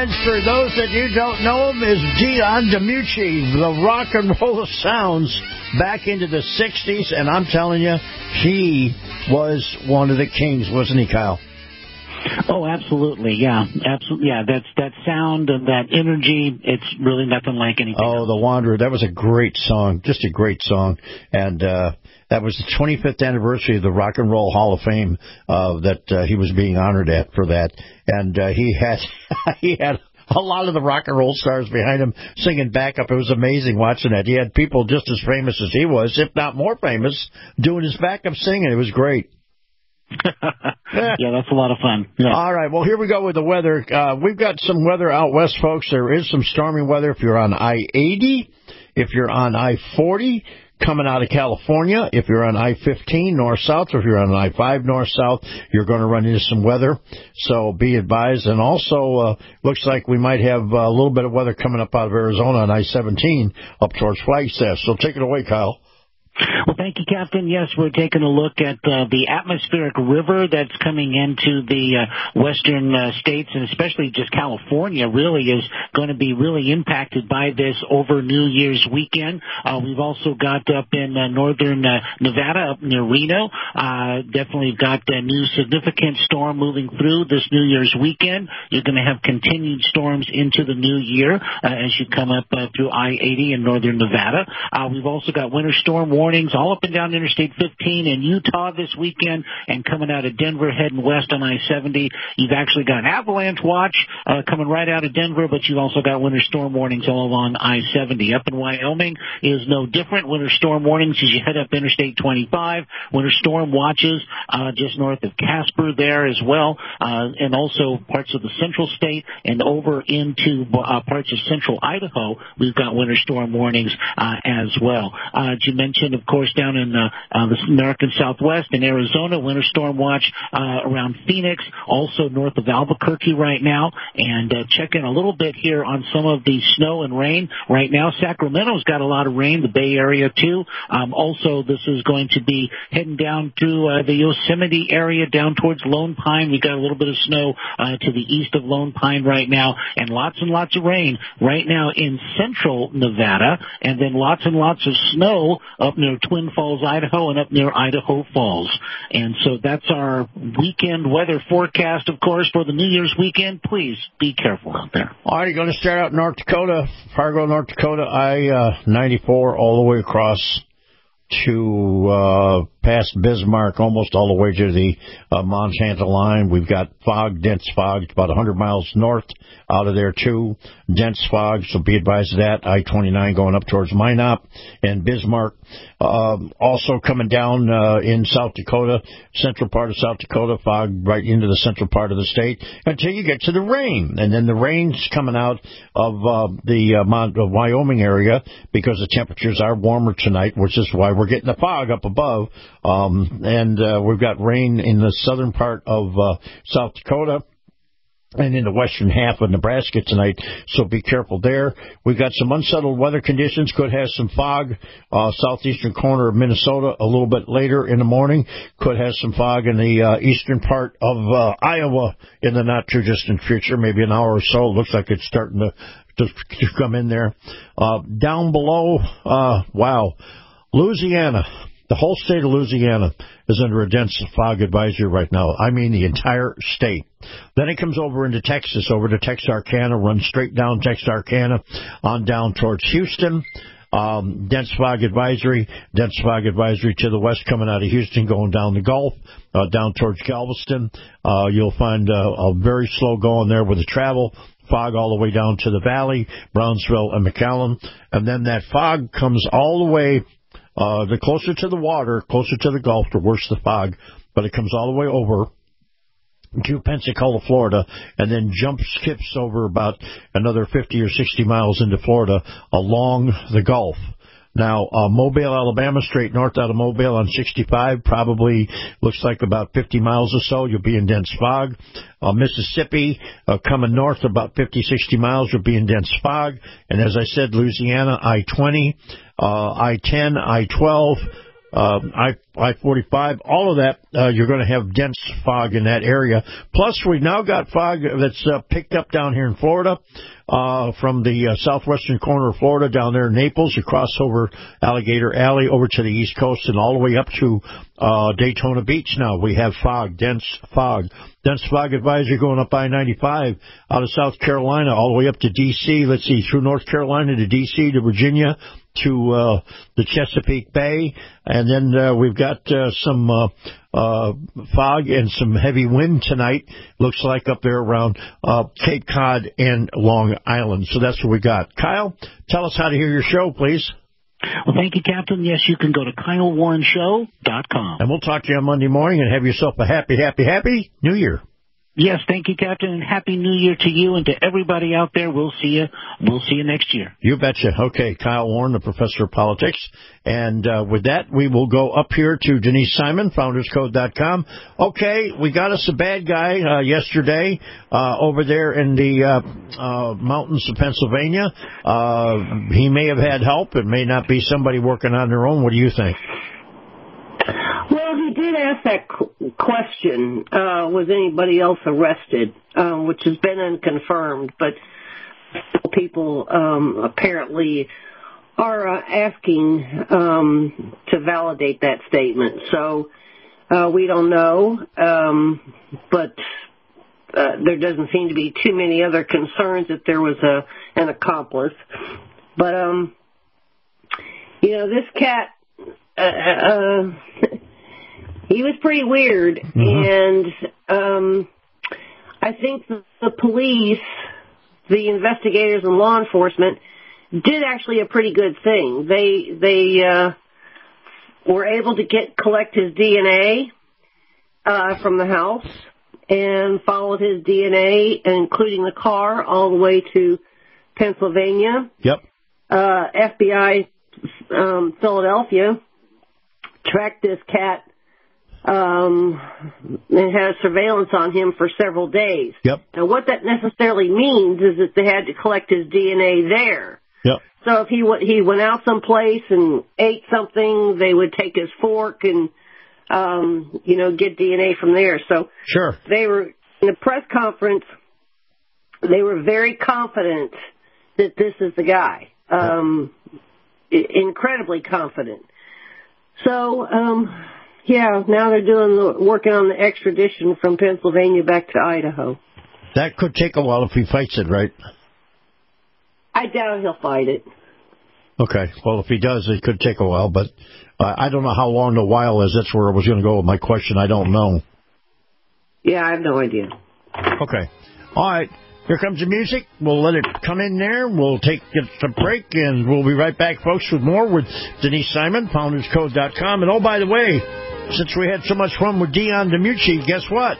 And for those that you don't know him, is Dion DiMucci, the rock and roll sounds back into the sixties. And I'm telling you, he was one of the kings, wasn't he, Kyle? Oh, absolutely, yeah, absolutely, yeah. That's that sound and that energy. It's really nothing like anything. Oh, else. The Wanderer. That was a great song, just a great song, and uh, that was the twenty-fifth anniversary of the Rock and Roll Hall of Fame uh, that uh, he was being honored at for that, and uh, he had he had. a lot of the rock and roll stars behind him singing backup. It was amazing watching that. He had people just as famous as he was, if not more famous, doing his backup singing. It was great. Yeah, that's a lot of fun. Yeah. All right, well, here we go with the weather. Uh, we've got some weather out west, folks. There is some stormy weather if you're on I eighty, if you're on I forty, coming out of California. If you're on I fifteen north-south, or if you're on I five north-south, you're going to run into some weather. So be advised. And also, uh, looks like we might have a little bit of weather coming up out of Arizona on I seventeen up towards Flagstaff. So take it away, Kyle. Well, thank you, Captain. Yes, we're taking a look at uh, the atmospheric river that's coming into the uh, western uh, states, and especially just California really is going to be really impacted by this over New Year's weekend. Uh, we've also got up in uh, northern uh, Nevada, up near Reno, uh, definitely got a new significant storm moving through this New Year's weekend. You're going to have continued storms into the new year uh, as you come up uh, through I eighty in northern Nevada. Uh, we've also got winter storm warnings all up and down Interstate fifteen in Utah this weekend, and coming out of Denver heading west on I seventy. You've actually got an avalanche watch uh, coming right out of Denver, but you've also got winter storm warnings all along I seventy. Up in Wyoming is no different. Winter storm warnings as you head up Interstate twenty-five. Winter storm watches uh, just north of Casper there as well, uh, and also parts of the central state and over into uh, parts of central Idaho. We've got winter storm warnings uh, as well. Uh, as you mentioned, of course, down in uh, uh, the American Southwest in Arizona, winter storm watch uh, around Phoenix, also north of Albuquerque right now, and uh, check in a little bit here on some of the snow and rain right now. Sacramento's got a lot of rain, the Bay Area too. Um, also, this is going to be heading down to uh, the Yosemite area, down towards Lone Pine. We've got a little bit of snow uh, to the east of Lone Pine right now, and lots and lots of rain right now in central Nevada, and then lots and lots of snow up near Twin Falls, Idaho, and up near Idaho Falls. And so that's our weekend weather forecast, of course, for the New Year's weekend. Please be careful out there. All right, you're going to start out in North Dakota, Fargo, North Dakota, I ninety-four all the way across to uh, past Bismarck, almost all the way to the uh, Montana line. We've got fog, dense fog, about one hundred miles north out of there, too. Dense fog, so be advised of that. I twenty-nine going up towards Minot and Bismarck. Um, also coming down uh, in South Dakota, central part of South Dakota, fog right into the central part of the state until you get to the rain. And then the rain's coming out of uh, the uh, Mount, uh, Wyoming area because the temperatures are warmer tonight, which is why we're getting the fog up above. Um, and uh, we've got rain in the southern part of uh, South Dakota and in the western half of Nebraska tonight, so be careful there. We've got some unsettled weather conditions. Could have some fog, uh, southeastern corner of Minnesota a little bit later in the morning. Could have some fog in the uh, eastern part of uh, Iowa in the not-too-distant future, maybe an hour or so. It looks like it's starting to, to, to come in there. Uh, down below, uh, wow, Louisiana. The whole state of Louisiana is under a dense fog advisory right now. I mean the entire state. Then it comes over into Texas, over to Texarkana, runs straight down Texarkana, on down towards Houston. Um, dense fog advisory, dense fog advisory to the west coming out of Houston, going down the Gulf, uh, down towards Galveston. Uh, you'll find uh, a very slow going there with the travel. Fog all the way down to the valley, Brownsville and McAllen. And then that fog comes all the way Uh, the closer to the water, closer to the Gulf, the worse the fog, but it comes all the way over to Pensacola, Florida, and then jump skips over about another fifty or sixty miles into Florida along the Gulf. Now, uh, Mobile, Alabama, straight north out of Mobile on sixty-five, probably looks like about fifty miles or so, you'll be in dense fog. Uh, Mississippi, uh, coming north about fifty, sixty miles, you'll be in dense fog. And as I said, Louisiana, I twenty, uh, I ten, I twelve, um, I I forty-five, all of that, uh, you're going to have dense fog in that area. Plus, we've now got fog that's uh, picked up down here in Florida, uh, from the uh, southwestern corner of Florida down there in Naples, across over Alligator Alley, over to the East Coast, and all the way up to uh, Daytona Beach now. We have fog, dense fog. Dense fog advisory going up I ninety-five out of South Carolina all the way up to D C. Let's see, through North Carolina to D C to Virginia to uh, the Chesapeake Bay. And then uh, we've got uh, some uh, uh, fog and some heavy wind tonight, looks like up there around uh, Cape Cod and Long Island. So that's what we got. Kyle, tell us how to hear your show, please. Well, thank you, Captain. Yes, you can go to Kyle Warren Show dot com. And we'll talk to you on Monday morning, and have yourself a happy, happy, happy New Year. Yes, thank you, Captain, and Happy New Year to you and to everybody out there. We'll see you. We'll see you next year. You betcha. Okay, Kyle Warren, the professor of politics. And uh, with that, we will go up here to Denise Simon, founders code dot com. Okay, we got us a bad guy uh, yesterday uh, over there in the uh, uh, mountains of Pennsylvania. Uh, he may have had help. It may not be somebody working on their own. What do you think? Well, he did ask that question, uh, was anybody else arrested, um, which has been unconfirmed, but people um, apparently are uh, asking um, to validate that statement. So uh, we don't know, um, but uh, there doesn't seem to be too many other concerns that there was a an accomplice. But, um, you know, this cat... Uh, uh, he was pretty weird, mm-hmm. and um, I think the, the police, the investigators and law enforcement did actually a pretty good thing. They they uh, were able to get collect his D N A uh, from the house and followed his D N A, including the car, all the way to Pennsylvania. Yep. Uh, F B I um, Philadelphia tracked this cat um, and had surveillance on him for several days. Yep. Now, what that necessarily means is that they had to collect his D N A there. Yep. So if he w- he went out someplace and ate something, they would take his fork and, um, you know, get D N A from there. So sure. They were, in the press conference, they were very confident that this is the guy. Um, yep. I- incredibly confident. So, um, yeah, now they're doing the, working on the extradition from Pennsylvania back to Idaho. That could take a while if he fights it, right? I doubt he'll fight it. Okay. Well, if he does, it could take a while, but uh, I don't know how long the while is. That's where I was going to go with my question. I don't know. Yeah, I have no idea. Okay. All right. Here comes the music. We'll let it come in there. We'll take a break, and we'll be right back, folks, with more with Denise Simon, founders code dot com. And, oh, by the way, since we had so much fun with Dion DiMucci, guess what?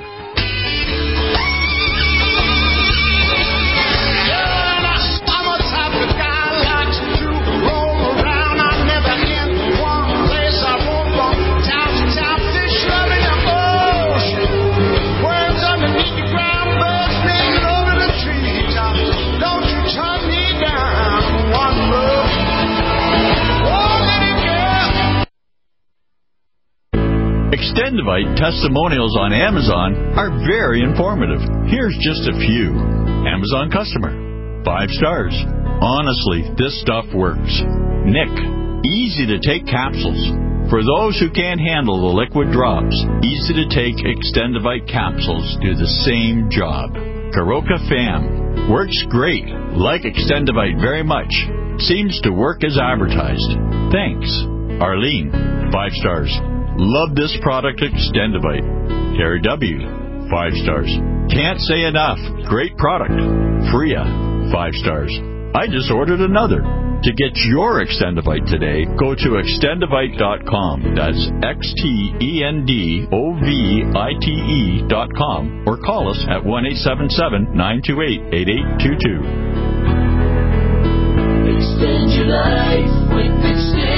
Extendivite testimonials on Amazon are very informative. Here's just a few. Amazon customer. Five stars. Honestly, this stuff works. Nick. Easy to take capsules. For those who can't handle the liquid drops, easy to take Extendivite capsules do the same job. Karoka Fam. Works great. Like Extendivite very much. Seems to work as advertised. Thanks. Arlene. Five stars. Love this product, Extendivite. Terry W. Five stars. Can't say enough. Great product. Freya. Five stars. I just ordered another. To get your Extendivite today, go to extendivite dot com. That's X T E N D O V I T E dot com. Or call us at one eight seven seven, nine two eight, eight eight two two. Extend your life with Extend.